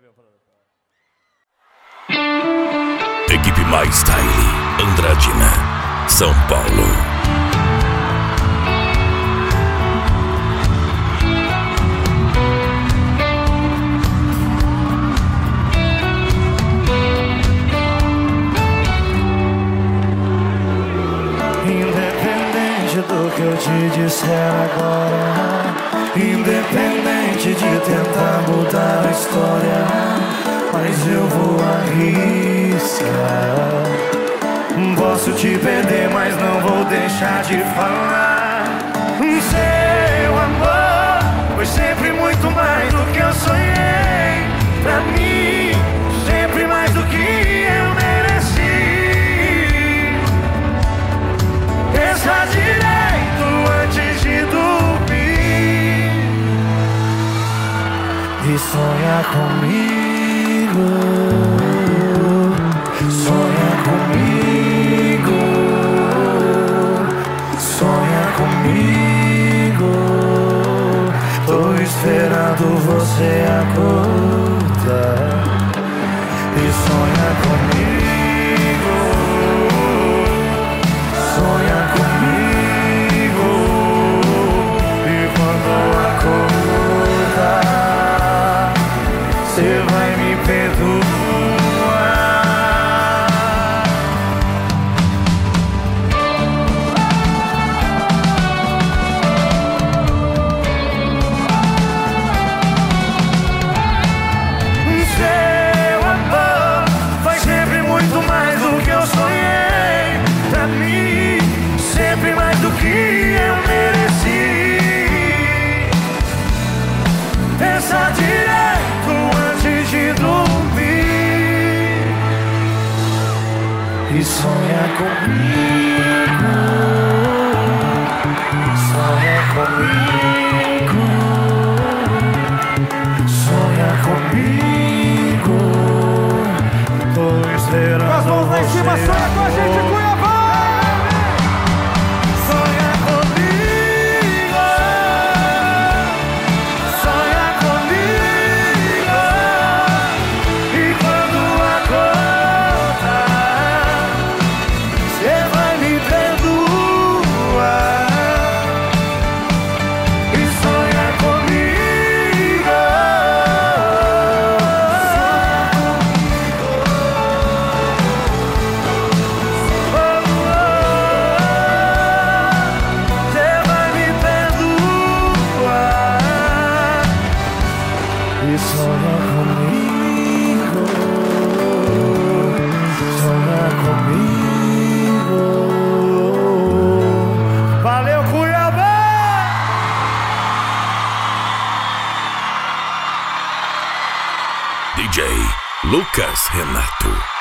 Equipe Mais Style, Andradina, São Paulo. Independente do que eu te disser agora, independente de tentar mudar a história, mas eu vou arriscar. Posso te perder, mas não vou deixar de falar. Seu amor foi sempre muito mais do que eu sonhei. Pra mim, sempre mais do que eu mereci. Pensa direito antes de dormir e sonha comigo. Sonha comigo. Sonha comigo. Tô esperando você acordar e sonha comigo. Sonha comigo. E quando acordar, cê vai me perdoar. Seu amor foi sempre muito mais do que eu sonhei. Pra mim, sempre mais do que eu mereci. Pensa direito antes de dormir e sonha comigo. Sonha comigo. Sonha comigo. Tô esperando. As mãos lá em cima, sonha com a gente, Cuiabá! Sonha comigo. Sonha comigo. E quando acordar, cê vai me perdoar. E sonha comigo. Cê vai me perdoar. E sonha comigo. Sonha comigo. Valeu, Cuiabá! DJ Lucas Renato.